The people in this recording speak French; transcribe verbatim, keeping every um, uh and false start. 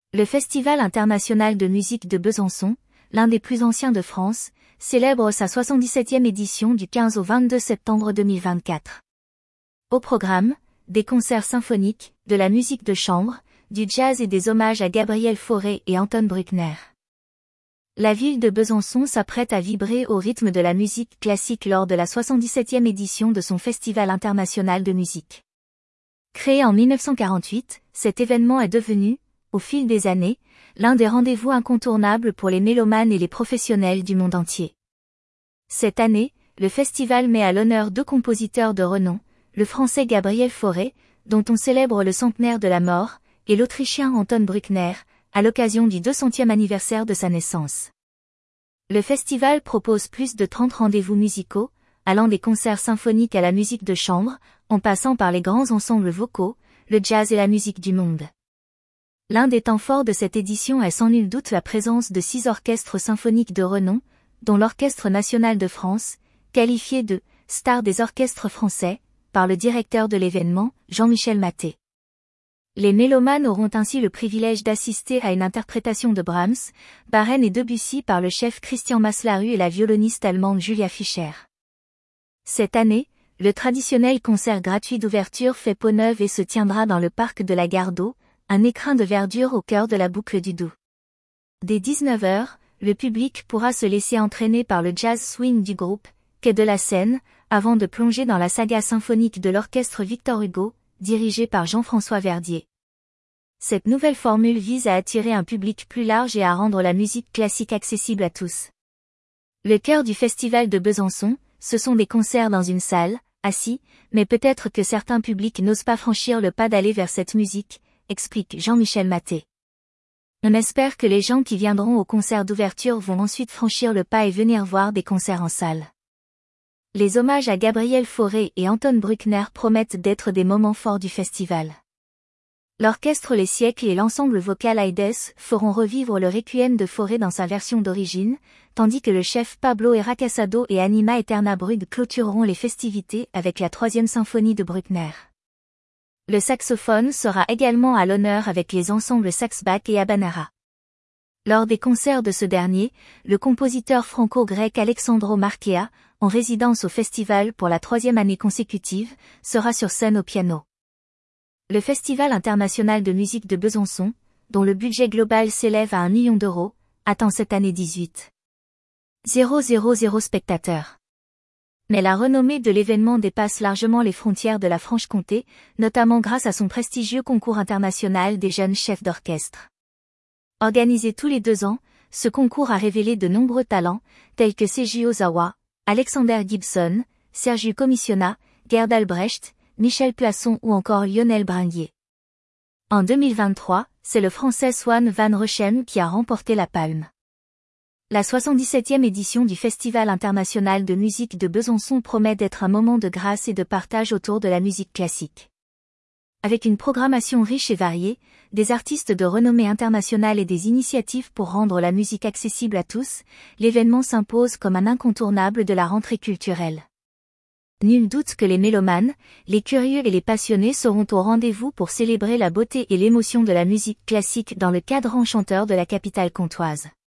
Le Festival international de musique de Besançon, l'un des plus anciens de France, célèbre sa soixante-dix-septième édition du quinze au vingt-deux septembre deux mille vingt-quatre. Au programme, des concerts symphoniques, de la musique de chambre, du jazz et des hommages à Gabriel Fauré et Anton Bruckner. La ville de Besançon s'apprête à vibrer au rythme de la musique classique lors de la soixante-dix-septième édition de son Festival international de musique. Créé en mille neuf cent quarante-huit, cet événement est devenu, au fil des années, l'un des rendez-vous incontournables pour les mélomanes et les professionnels du monde entier. Cette année, le festival met à l'honneur deux compositeurs de renom, le français Gabriel Fauré, dont on célèbre le centenaire de la mort, et l'autrichien Anton Bruckner, à l'occasion du deux centième anniversaire de sa naissance. Le festival propose plus de trente rendez-vous musicaux, allant des concerts symphoniques à la musique de chambre, en passant par les grands ensembles vocaux, le jazz et la musique du monde. L'un des temps forts de cette édition est sans nul doute la présence de six orchestres symphoniques de renom, dont l'Orchestre national de France, qualifié de « star des orchestres français » par le directeur de l'événement, Jean-Michel Maté. Les mélomanes auront ainsi le privilège d'assister à une interprétation de Brahms, Barène et Debussy par le chef Christian Maslaru et la violoniste allemande Julia Fischer. Cette année, le traditionnel concert gratuit d'ouverture fait peau neuve et se tiendra dans le parc de la Gare d'Eau, un écrin de verdure au cœur de la boucle du Doubs. Dès dix-neuf heures, le public pourra se laisser entraîner par le jazz swing du groupe, Quai de la Seine, avant de plonger dans la saga symphonique de l'orchestre Victor Hugo, dirigé par Jean-François Verdier. Cette nouvelle formule vise à attirer un public plus large et à rendre la musique classique accessible à tous. Le cœur du festival de Besançon, ce sont des concerts dans une salle, assis, mais peut-être que certains publics n'osent pas franchir le pas d'aller vers cette musique, explique Jean-Michel Maté. On espère que les gens qui viendront au concert d'ouverture vont ensuite franchir le pas et venir voir des concerts en salle. Les hommages à Gabriel Fauré et Anton Bruckner promettent d'être des moments forts du festival. L'orchestre Les Siècles et l'ensemble vocal Aides feront revivre le requiem de Fauré dans sa version d'origine, tandis que le chef Pablo Heras Casado et Anima Eterna Brud clôtureront les festivités avec la troisième symphonie de Bruckner. Le saxophone sera également à l'honneur avec les ensembles Saxback et Habanera. Lors des concerts de ce dernier, le compositeur franco-grec Alexandro Marchea, en résidence au festival pour la troisième année consécutive, sera sur scène au piano. Le Festival international de musique de Besançon, dont le budget global s'élève à un million d'euros, attend cette année dix-huit mille spectateurs. Mais la renommée de l'événement dépasse largement les frontières de la Franche-Comté, notamment grâce à son prestigieux concours international des jeunes chefs d'orchestre. Organisé tous les deux ans, ce concours a révélé de nombreux talents, tels que Seiji Ozawa, Alexander Gibson, Sergiu Commissiona, Gerd Albrecht, Michel Poisson ou encore Lionel Bringuier. En deux mille vingt-trois, c'est le Français Swan Van Rochem qui a remporté la palme. La soixante-dix-septième édition du Festival international de musique de Besançon promet d'être un moment de grâce et de partage autour de la musique classique. Avec une programmation riche et variée, des artistes de renommée internationale et des initiatives pour rendre la musique accessible à tous, l'événement s'impose comme un incontournable de la rentrée culturelle. Nul doute que les mélomanes, les curieux et les passionnés seront au rendez-vous pour célébrer la beauté et l'émotion de la musique classique dans le cadre enchanteur de la capitale comtoise.